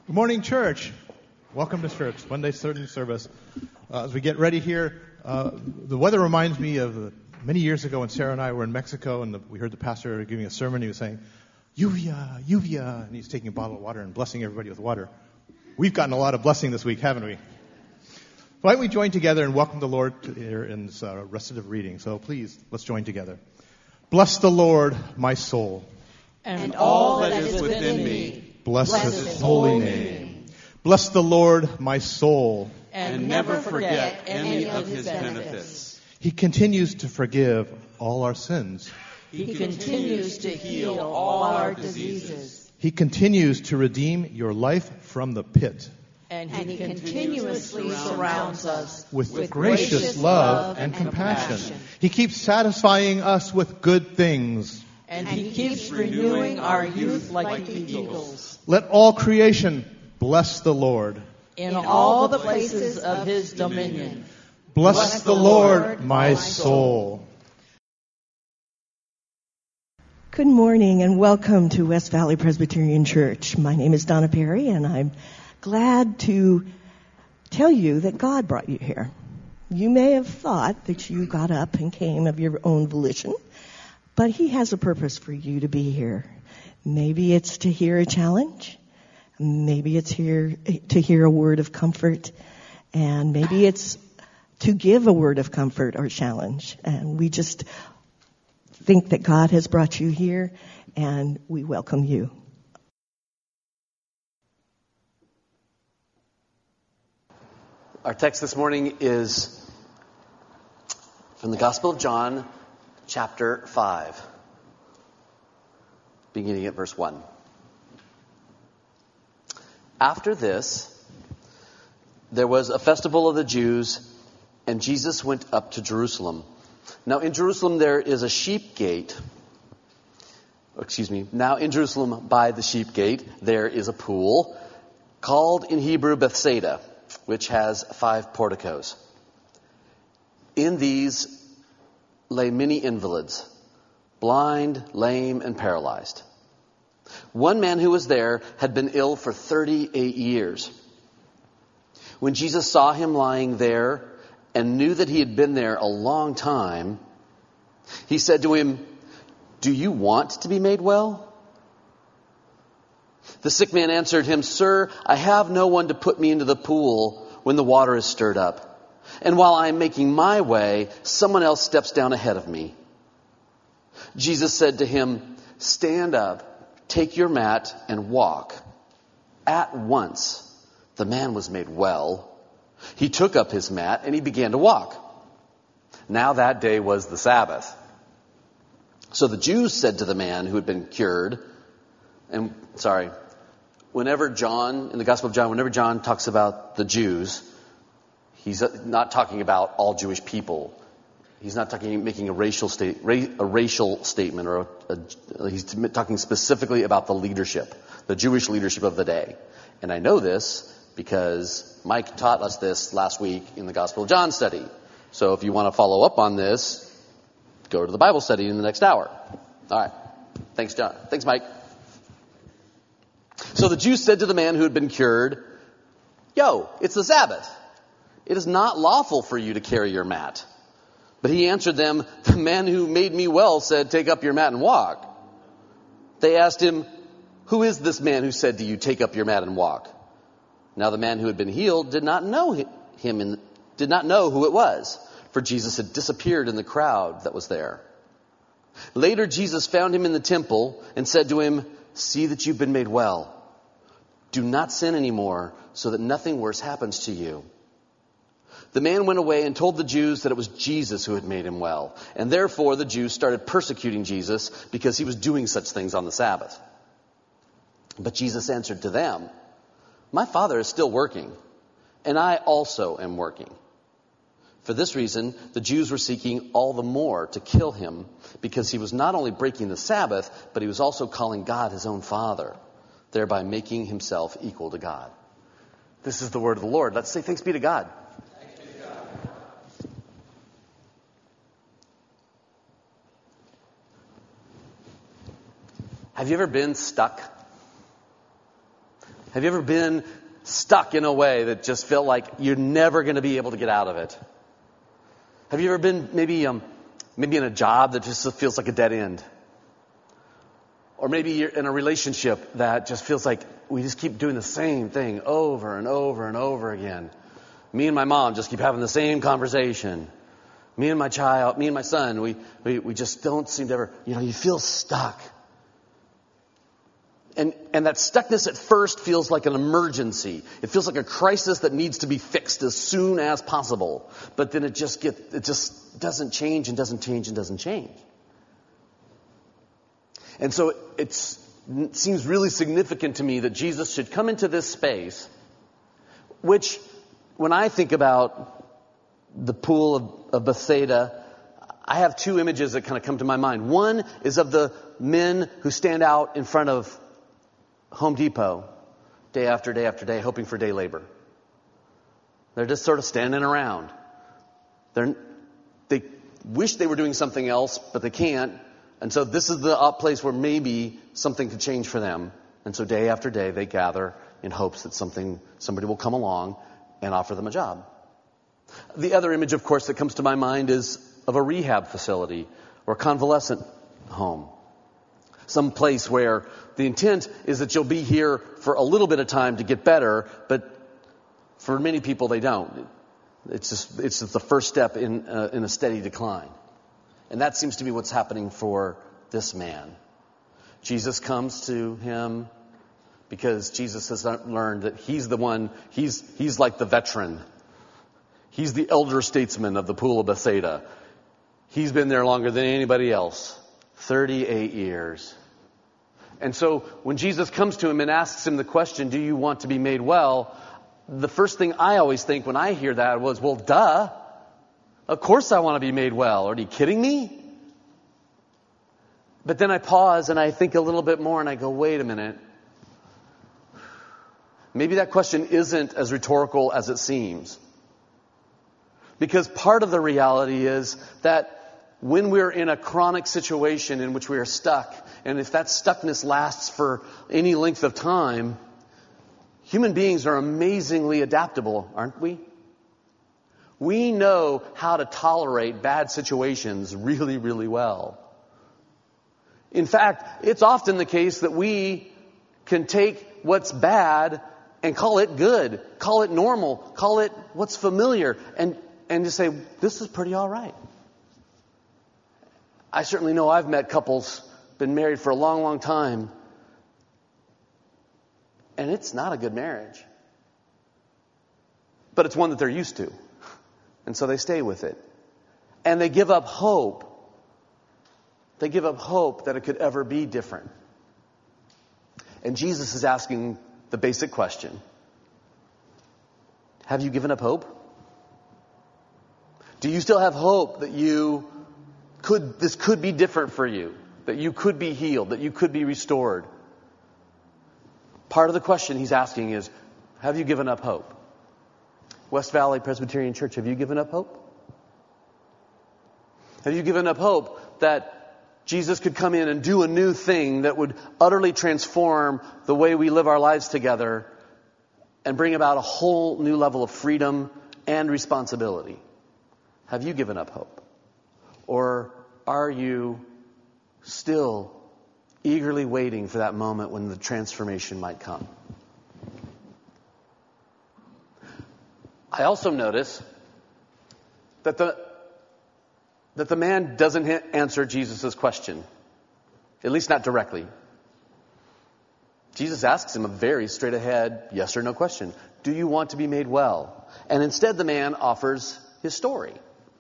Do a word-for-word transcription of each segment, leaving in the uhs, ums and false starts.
Good morning, church. Welcome to church, Monday certain service. Uh, as we get ready here, uh, the weather reminds me of uh, many years ago when Sarah and I were in Mexico, and the, we heard the pastor giving a sermon. He was saying, "Lluvia, lluvia," and he's taking a bottle of water and blessing everybody with water. We've gotten a lot of blessing this week, haven't we? Why don't we join together and welcome the Lord to here in this uh, recitative reading? So please, let's join together. Bless the Lord, my soul, and all that is within me. Bless, Bless his holy name. Bless the Lord, my soul. And never forget any of his benefits. He continues to forgive all our sins. He continues to heal all our diseases. He continues to redeem your life from the pit. And he continuously surrounds us with, with gracious love and compassion. He keeps satisfying us with good things. And he keeps renewing our youth like the eagles. Let all creation bless the Lord. In all the places of his dominion. Bless, bless the Lord, my soul. Good morning and welcome to West Valley Presbyterian Church. My name is Donna Perry, and I'm glad to tell you that God brought you here. You may have thought that you got up and came of your own volition, but he has a purpose for you to be here. Maybe it's to hear a challenge. Maybe it's here to hear a word of comfort. And maybe it's to give a word of comfort or challenge. And we just think that God has brought you here, and we welcome you. Our text this morning is from the Gospel of John, chapter five, beginning at verse one. After this, there was a festival of the Jews, and Jesus went up to Jerusalem. Now in Jerusalem there is a sheep gate. Excuse me. Now in Jerusalem by the sheep gate there is a pool called in Hebrew Bethsaida, which has five porticos. In these lay many invalids, blind, lame, and paralyzed. One man who was there had been ill for thirty-eight years. When Jesus saw him lying there and knew that he had been there a long time, he said to him, "Do you want to be made well?" The sick man answered him, "Sir, I have no one to put me into the pool when the water is stirred up. And while I am making my way, someone else steps down ahead of me." Jesus said to him, "Stand up, take your mat, and walk." At once, the man was made well. He took up his mat and he began to walk. Now that day was the Sabbath. So the Jews said to the man who had been cured, and sorry, whenever John, in the Gospel of John, whenever John talks about the Jews, he's not talking about all Jewish people. He's not talking, making a racial state, a racial statement, or a, a, he's talking specifically about the leadership, the Jewish leadership of the day. And I know this because Mike taught us this last week in the Gospel of John study. So if you want to follow up on this, go to the Bible study in the next hour. All right. Thanks, John. Thanks, Mike. So the Jews said to the man who had been cured, "Yo, it's the Sabbath. It is not lawful for you to carry your mat." But he answered them, "The man who made me well said, 'Take up your mat and walk.'" They asked him, "Who is this man who said to you, 'Take up your mat and walk'?" Now the man who had been healed did not know him, in, did not know who it was, for Jesus had disappeared in the crowd that was there. Later Jesus found him in the temple and said to him, "See that you've been made well. Do not sin anymore, so that nothing worse happens to you." The man went away and told the Jews that it was Jesus who had made him well. And therefore the Jews started persecuting Jesus because he was doing such things on the Sabbath. But Jesus answered to them, "My Father is still working, and I also am working." For this reason, the Jews were seeking all the more to kill him, because he was not only breaking the Sabbath, but he was also calling God his own Father, thereby making himself equal to God. This is the word of the Lord. Let's say thanks be to God. Thanks be to God. Have you ever been stuck? Have you ever been stuck in a way that just felt like you're never going to be able to get out of it? Have you ever been maybe um, maybe in a job that just feels like a dead end? Or maybe you're in a relationship that just feels like we just keep doing the same thing over and over and over again. Me and my mom just keep having the same conversation. Me and my child, me and my son, we, we, we just don't seem to ever, you know, you feel stuck. And, and that stuckness at first feels like an emergency. It feels like a crisis that needs to be fixed as soon as possible. But then it just get, it just doesn't change and doesn't change and doesn't change. And so it's, it seems really significant to me that Jesus should come into this space, which, when I think about the pool of, of Bethsaida, I have two images that kind of come to my mind. One is of the men who stand out in front of Home Depot day after day after day, hoping for day labor. They're just sort of standing around. They're, they wish they were doing something else, but they can't. And so this is the place where maybe something could change for them. And so day after day, they gather in hopes that something, somebody will come along and offer them a job. The other image, of course, that comes to my mind is of a rehab facility or a convalescent home. Some place where the intent is that you'll be here for a little bit of time to get better, but for many people they don't. It's just, it's just the first step in, uh, in a steady decline. And that seems to be what's happening for this man. Jesus comes to him because Jesus has learned that he's the one, he's, he's like the veteran. He's the elder statesman of the pool of Bethsaida. He's been there longer than anybody else. thirty-eight years. And so when Jesus comes to him and asks him the question, do you want to be made well? The first thing I always think when I hear that was, well, duh. Of course I want to be made well. Are you kidding me? But then I pause and I think a little bit more and I go, wait a minute. Maybe that question isn't as rhetorical as it seems. Because part of the reality is that when we're in a chronic situation in which we are stuck, and if that stuckness lasts for any length of time, human beings are amazingly adaptable, aren't we? We know how to tolerate bad situations really, really well. In fact, it's often the case that we can take what's bad and call it good, call it normal, call it what's familiar, and, and just say, this is pretty all right. I certainly know I've met couples, been married for a long, long time, and it's not a good marriage. But it's one that they're used to. And so they stay with it. And they give up hope. They give up hope that it could ever be different. And Jesus is asking the basic question. Have you given up hope? Do you still have hope that you could, this could be different for you? That you could be healed? That you could be restored? Part of the question he's asking is, have you given up hope? West Valley Presbyterian Church, have you given up hope? Have you given up hope that Jesus could come in and do a new thing that would utterly transform the way we live our lives together and bring about a whole new level of freedom and responsibility? Have you given up hope? Or are you still eagerly waiting for that moment when the transformation might come? I also notice that the that the man doesn't answer Jesus' question, at least not directly. Jesus asks him a very straight ahead yes or no question. Do you want to be made well? And instead the man offers his story.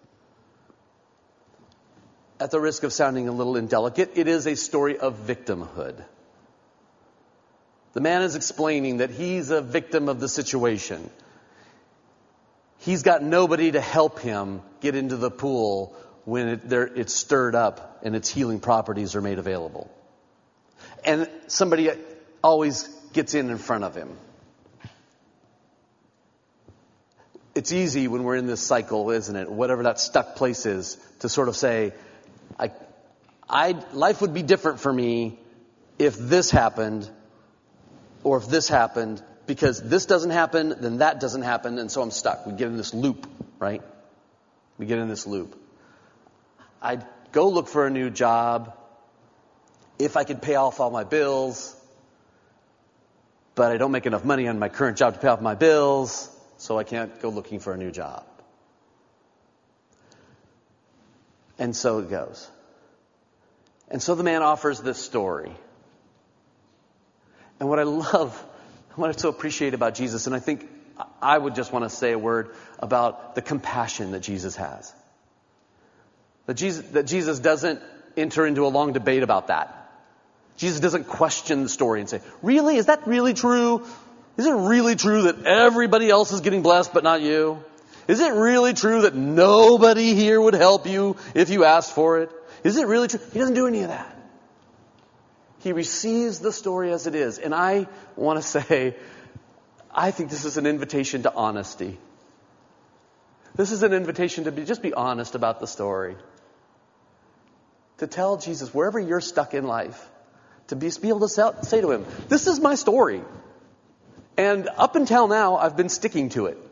At the risk of sounding a little indelicate, it is a story of victimhood. The man is explaining that he's a victim of the situation. He's got nobody to help him get into the pool when it, it's stirred up and its healing properties are made available. And somebody always gets in in front of him. It's easy when we're in this cycle, isn't it? Whatever that stuck place is, to sort of say, I, I, life would be different for me if this happened. or if this happened, because this doesn't happen, then that doesn't happen, and so I'm stuck. We get in this loop, right? We get in this loop. I'd go look for a new job if I could pay off all my bills, but I don't make enough money on my current job to pay off my bills, so I can't go looking for a new job. And so it goes. And so the man offers this story. And what I love, what I so appreciate about Jesus, and I think I would just want to say a word about the compassion that Jesus has. That Jesus, that Jesus doesn't enter into a long debate about that. Jesus doesn't question the story and say, really? Is that really true? Is it really true that everybody else is getting blessed but not you? Is it really true that nobody here would help you if you asked for it? Is it really true? He doesn't do any of that. He receives the story as it is. And I want to say, I think this is an invitation to honesty. This is an invitation to be, just be honest about the story. To tell Jesus, wherever you're stuck in life, to be, be able to say to him, this is my story. And up until now, I've been sticking to it.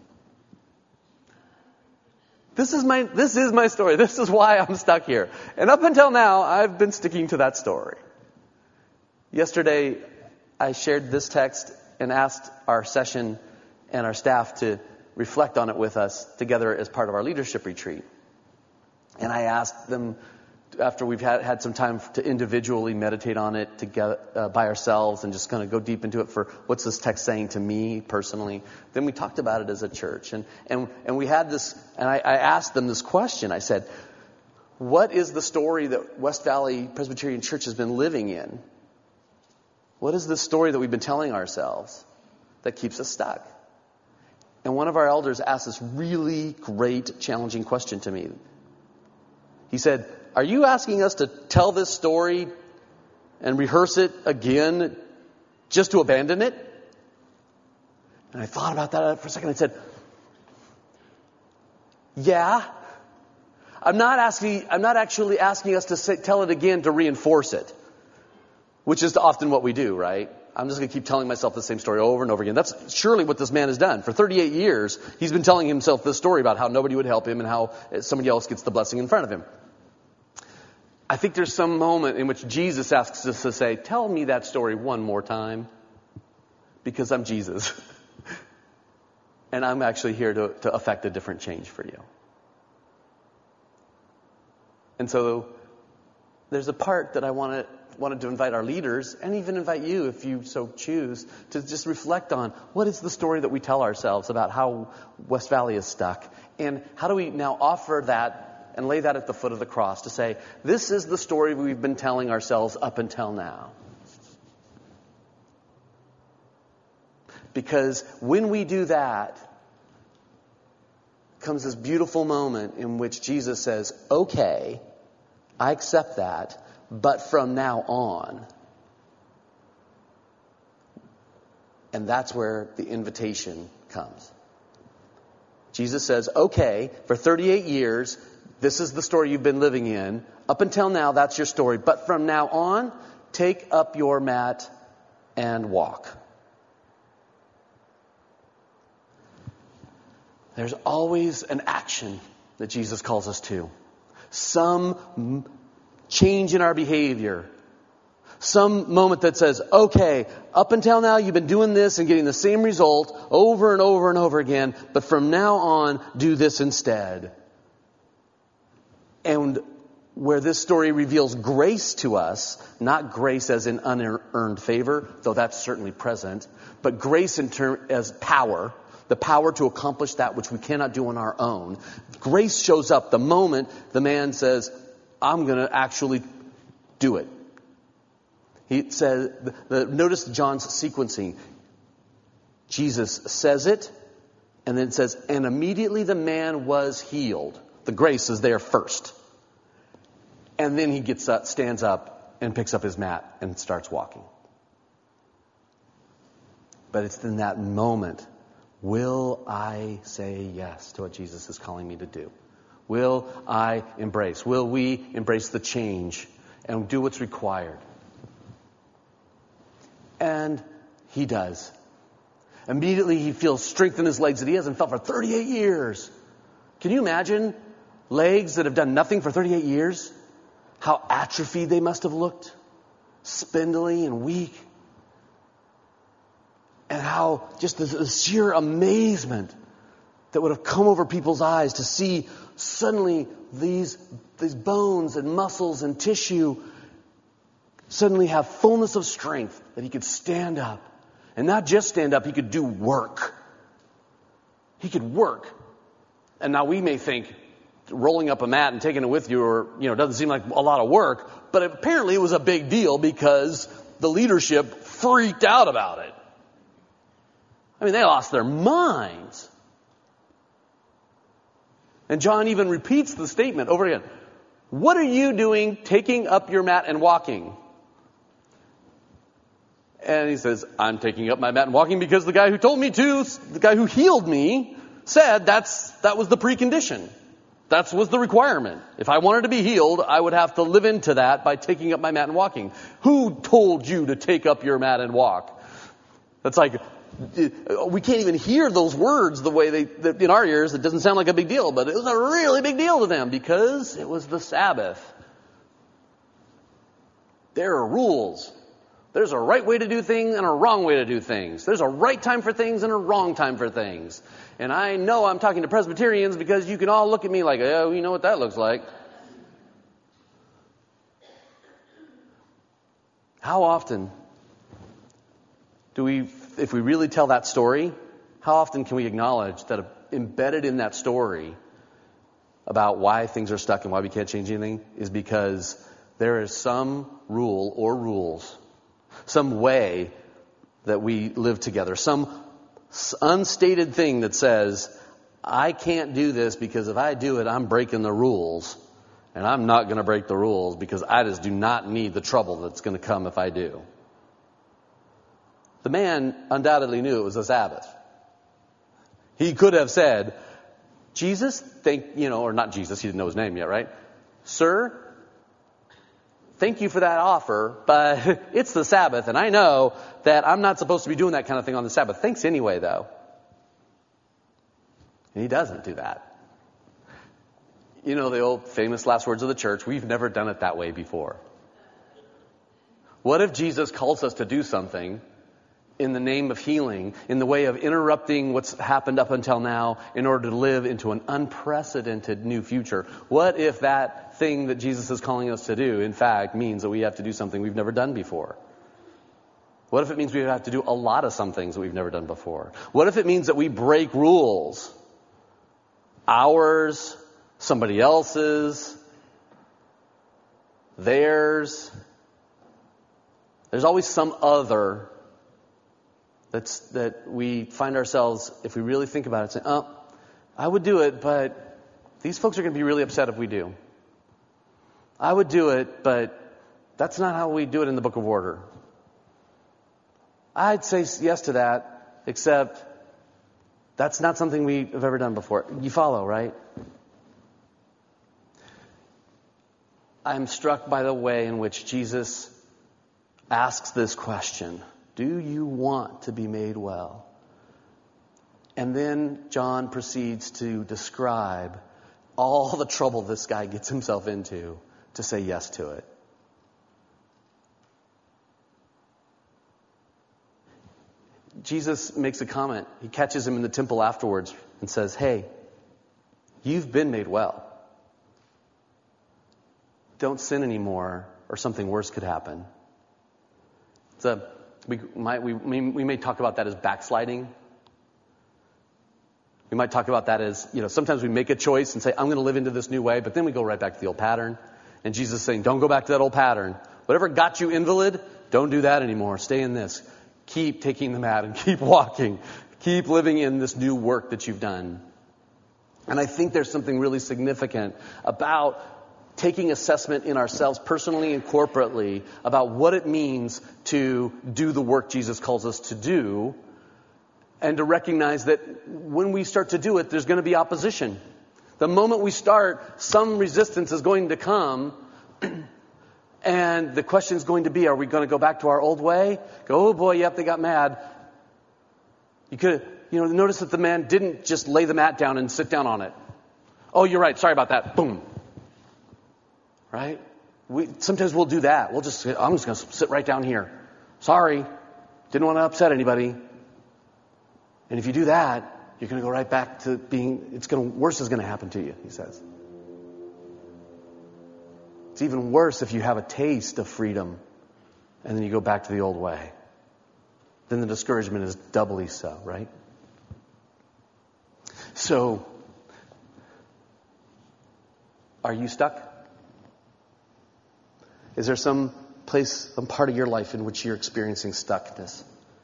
This is my, this is my story. This is why I'm stuck here. And up until now, I've been sticking to that story. Yesterday, I shared this text and asked our session and our staff to reflect on it with us together as part of our leadership retreat. And I asked them, after we've had, had some time to individually meditate on it together uh, by ourselves and just kind of go deep into it for what's this text saying to me personally. Then we talked about it as a church. And and, and we had this, and I, I asked them this question. I said, what is the story that West Valley Presbyterian Church has been living in? What is the story that we've been telling ourselves that keeps us stuck? And one of our elders asked this really great, challenging question to me. He said, are you asking us to tell this story and rehearse it again just to abandon it? And I thought about that for a second. I said, yeah. I'm not asking, I'm not actually asking us to say, tell it again to reinforce it, which is often what we do, right? I'm just going to keep telling myself the same story over and over again. That's surely what this man has done. For thirty-eight years, he's been telling himself this story about how nobody would help him and how somebody else gets the blessing in front of him. I think there's some moment in which Jesus asks us to say, tell me that story one more time, because I'm Jesus. And I'm actually here to, to affect a different change for you. And so there's a part that I wanted, wanted to invite our leaders, and even invite you, if you so choose, to just reflect on what is the story that we tell ourselves about how West Valley is stuck, and how do we now offer that and lay that at the foot of the cross to say, this is the story we've been telling ourselves up until now. Because when we do that, comes this beautiful moment in which Jesus says, okay, I accept that, but from now on. And that's where the invitation comes. Jesus says, okay, for thirty-eight years, this is the story you've been living in. Up until now, that's your story. But from now on, take up your mat and walk. There's always an action that Jesus calls us to. Some change in our behavior. Some moment that says, okay, up until now you've been doing this and getting the same result over and over and over again, but from now on, do this instead. And where this story reveals grace to us, not grace as in unearned favor, though that's certainly present, but grace in term as power, the power to accomplish that which we cannot do on our own. Grace shows up the moment the man says, I'm going to actually do it. He says, the, the, notice John's sequencing. Jesus says it, and then it says, and immediately the man was healed. The grace is there first. And then he gets up, stands up, and picks up his mat and starts walking. But it's in that moment, will I say yes to what Jesus is calling me to do? Will I embrace? Will we embrace the change and do what's required? And He does. Immediately he feels strength in his legs that he hasn't felt for thirty-eight years. Can you imagine legs that have done nothing for thirty-eight years? How atrophied they must have looked. Spindly and weak. And how just the, the sheer amazement that would have come over people's eyes to see suddenly these, these bones and muscles and tissue suddenly have fullness of strength that he could stand up. And not just stand up, he could do work. He could work. And now we may think rolling up a mat and taking it with you or, you know, doesn't seem like a lot of work, but apparently it was a big deal because the leadership freaked out about it. I mean, they lost their minds. And John even repeats the statement over again. What are you doing taking up your mat and walking? And he says, I'm taking up my mat and walking because the guy who told me to, the guy who healed me, said that's that was the precondition. That was the requirement. If I wanted to be healed, I would have to live into that by taking up my mat and walking. Who told you to take up your mat and walk? That's like, we can't even hear those words the way they, in our ears, it doesn't sound like a big deal, but it was a really big deal to them because it was the Sabbath. There are rules. There's a right way to do things and a wrong way to do things. There's a right time for things and a wrong time for things. And I know I'm talking to Presbyterians because you can all look at me like, oh, you know what that looks like. How often do we, if we really tell that story, how often can we acknowledge that embedded in that story about why things are stuck and why we can't change anything is because there is some rule or rules, some way that we live together, some unstated thing that says, I can't do this because if I do it, I'm breaking the rules. And I'm not going to break the rules because I just do not need the trouble that's going to come if I do. The man undoubtedly knew it was a Sabbath. He could have said, Jesus, thank, you know, or not Jesus, he didn't know his name yet, right? Sir, thank you for that offer, but it's the Sabbath, and I know that I'm not supposed to be doing that kind of thing on the Sabbath. Thanks anyway, though. And he doesn't do that. You know the old famous last words of the church, we've never done it that way before. What if Jesus calls us to do something in the name of healing, in the way of interrupting what's happened up until now in order to live into an unprecedented new future? What if that thing that Jesus is calling us to do, in fact, means that we have to do something we've never done before? What if it means we have to do a lot of some things that we've never done before? What if it means that we break rules? Ours, somebody else's, theirs. There's always some other that's that we find ourselves, if we really think about it, saying, oh, I would do it, but these folks are going to be really upset if we do. I would do it, but that's not how we do it in the Book of Order. I'd say yes to that, except that's not something we have ever done before. You follow, right? I'm struck by the way in which Jesus asks this question. Do you want to be made well? And then John proceeds to describe all the trouble this guy gets himself into to say yes to it. Jesus makes a comment. He catches him in the temple afterwards and says, hey, you've been made well. Don't sin anymore or something worse could happen. It's a, we, might, we, we may talk about that as backsliding. We might talk about that as, you know, sometimes we make a choice and say, I'm going to live into this new way, but then we go right back to the old pattern. And Jesus is saying, don't go back to that old pattern. Whatever got you invalid, don't do that anymore. Stay in this. Keep taking the mat and keep walking. Keep living in this new work that you've done. And I think there's something really significant about taking assessment in ourselves personally and corporately about what it means to do the work Jesus calls us to do, and to recognize that when we start to do it, there's going to be opposition. The moment we start, some resistance is going to come. And the question is going to be, are we going to go back to our old way? Go, oh boy, yep, they got mad. You could, you know, notice that the man didn't just lay the mat down and sit down on it. Oh, you're right. Sorry about that. Boom. Right? We, sometimes we'll do that. We'll just, I'm just going to sit right down here. Sorry. Didn't want to upset anybody. And if you do that, you're going to go right back to being, it's going to, worse is going to happen to you, he says. It's even worse if you have a taste of freedom and then you go back to the old way. Then the discouragement is doubly so, right? So, are you stuck? Is there some place, some part of your life in which you're experiencing stuckness?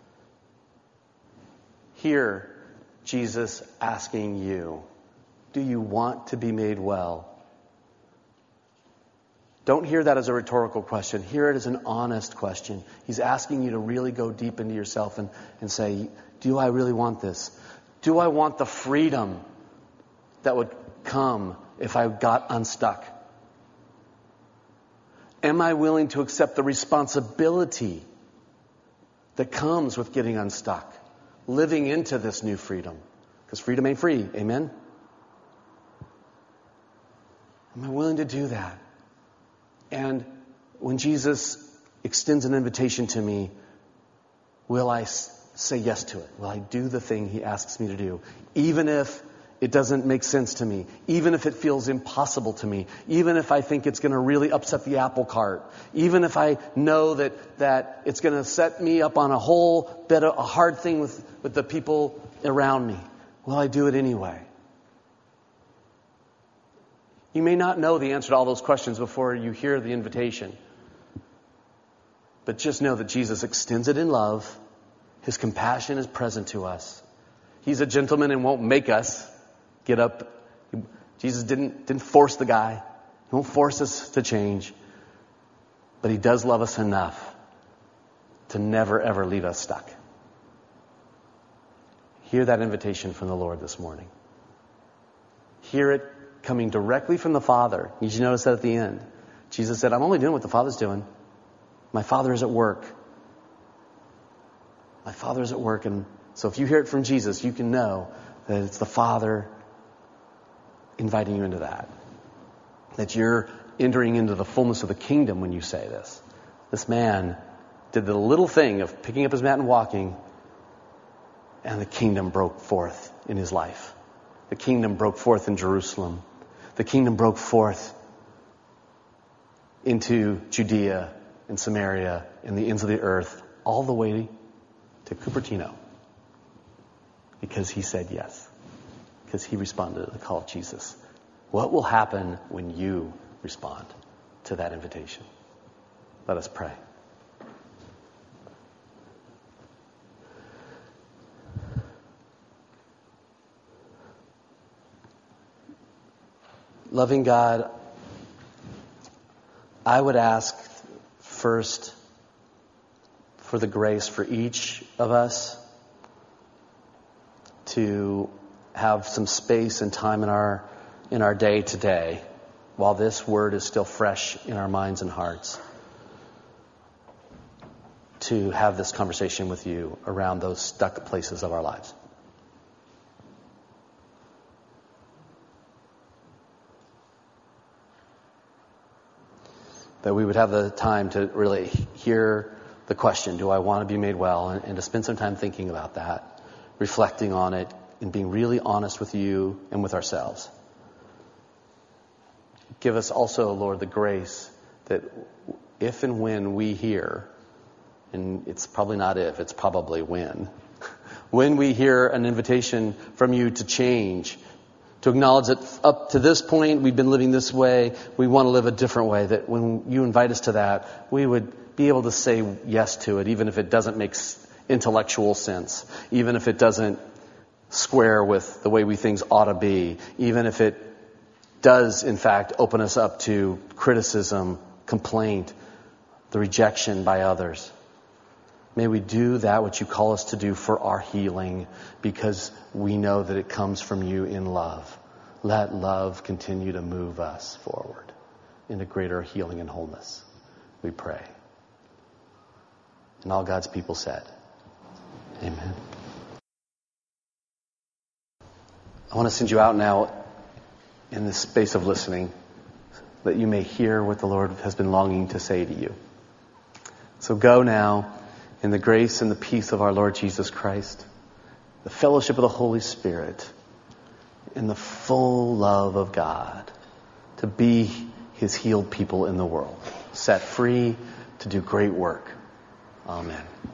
Hear Jesus asking you, do you want to be made well? Don't hear that as a rhetorical question. Hear it as an honest question. He's asking you to really go deep into yourself and, and say, do I really want this? Do I want the freedom that would come if I got unstuck? Am I willing to accept the responsibility that comes with getting unstuck? Living into this new freedom. Because freedom ain't free. Amen? Am I willing to do that? And when Jesus extends an invitation to me, will I say yes to it? Will I do the thing he asks me to do? Even if it doesn't make sense to me. Even if it feels impossible to me. Even if I think it's going to really upset the apple cart. Even if I know that, that it's going to set me up on a whole bit of a hard thing with, with the people around me. Will I do it anyway? You may not know the answer to all those questions before you hear the invitation. But just know that Jesus extends it in love. His compassion is present to us. He's a gentleman and won't make us get up. Jesus didn't, didn't force the guy. He won't force us to change. But he does love us enough to never ever leave us stuck. Hear that invitation from the Lord this morning. Hear it coming directly from the Father. Did you notice that at the end? Jesus said, I'm only doing what the Father's doing. My Father is at work. My Father is at work. And so if you hear it from Jesus, you can know that it's the Father inviting you into that. That you're entering into the fullness of the kingdom when you say this. This man did the little thing of picking up his mat and walking, and the kingdom broke forth in his life. The kingdom broke forth in Jerusalem. The kingdom broke forth into Judea and Samaria and the ends of the earth, all the way to Cupertino. Because he said yes. Because he responded to the call of Jesus. What will happen when you respond to that invitation? Let us pray. Loving God, I would ask first for the grace for each of us to have some space and time in our in our day today while this word is still fresh in our minds and hearts, to have this conversation with you around those stuck places of our lives. That we would have the time to really hear the question, do I want to be made well? And, and to spend some time thinking about that, reflecting on it, and being really honest with you and with ourselves. Give us also, Lord, the grace that if and when we hear, and it's probably not if, it's probably when, when we hear an invitation from you to change, to acknowledge that up to this point we've been living this way, we want to live a different way, that when you invite us to that, we would be able to say yes to it, even if it doesn't make intellectual sense, even if it doesn't square with the way we things ought to be, even if it does, in fact, open us up to criticism, complaint, the rejection by others. May we do that which you call us to do for our healing, because we know that it comes from you in love. Let love continue to move us forward into greater healing and wholeness, we pray. And all God's people said, amen. I want to send you out now in this space of listening, that you may hear what the Lord has been longing to say to you. So go now in the grace and the peace of our Lord Jesus Christ, the fellowship of the Holy Spirit, and the full love of God, to be His healed people in the world, set free to do great work. Amen.